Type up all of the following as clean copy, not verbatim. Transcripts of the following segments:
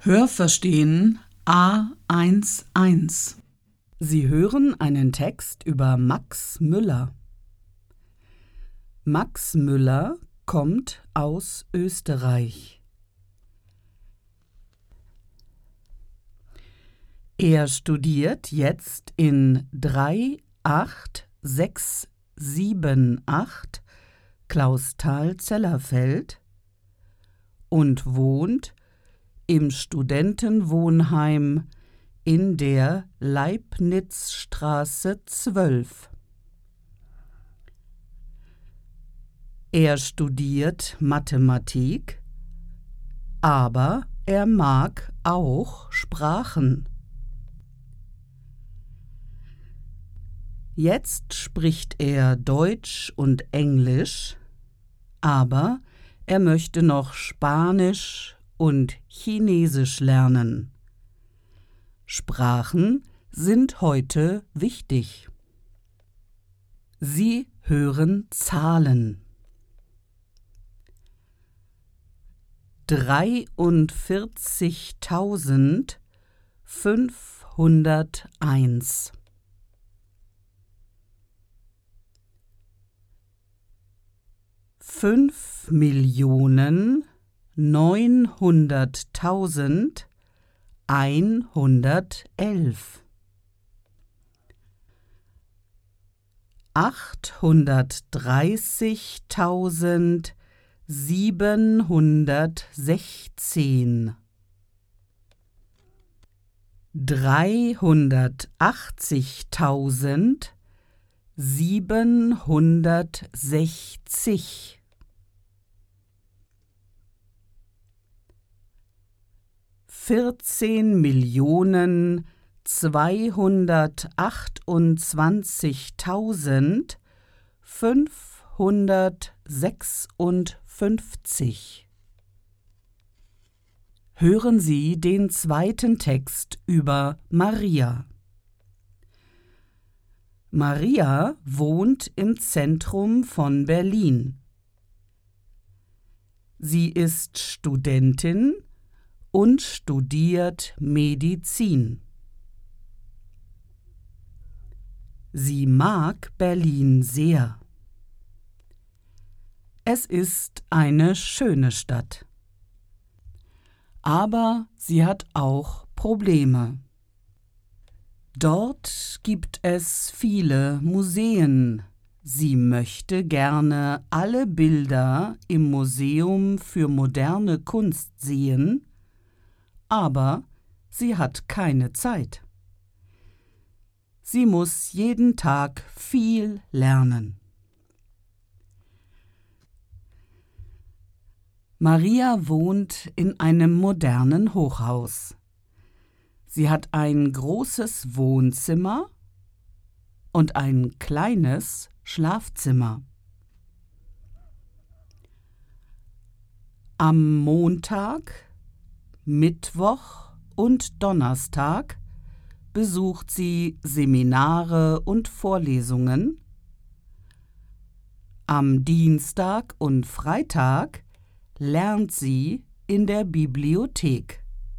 Hörverstehen A11. Sie hören einen Text über Max Müller. Max Müller kommt aus Österreich. Er studiert jetzt in 38678 Clausthal-Zellerfeld und wohnt im Studentenwohnheim in der Leibnizstraße 12. Er studiert Mathematik, aber er mag auch Sprachen. Jetzt spricht er Deutsch und Englisch, aber er möchte noch Spanisch und Chinesisch lernen. Sprachen sind heute wichtig. Sie hören Zahlen. 43.501. 5.900.111. 830.716. 380.760. 14.228.556. Hören Sie den zweiten Text über Maria. Maria wohnt im Zentrum von Berlin. Sie ist Studentin und studiert Medizin. Sie mag Berlin sehr. Es ist eine schöne Stadt. Aber sie hat auch Probleme. Dort gibt es viele Museen. Sie möchte gerne alle Bilder im Museum für moderne Kunst sehen, aber sie hat keine Zeit. Sie muss jeden Tag viel lernen. Maria wohnt in einem modernen Hochhaus. Sie hat ein großes Wohnzimmer und ein kleines Schlafzimmer. Am Montag, Mittwoch und Donnerstag besucht sie Seminare und Vorlesungen. Am Dienstag und Freitag lernt sie in der Bibliothek.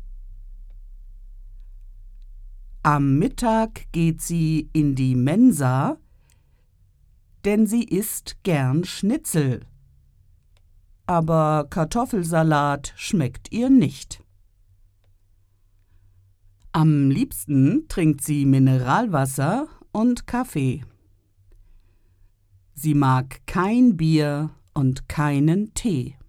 Am Mittag geht sie in die Mensa, denn sie isst gern Schnitzel. Aber Kartoffelsalat schmeckt ihr nicht. Am liebsten trinkt sie Mineralwasser und Kaffee. Sie mag kein Bier und keinen Tee.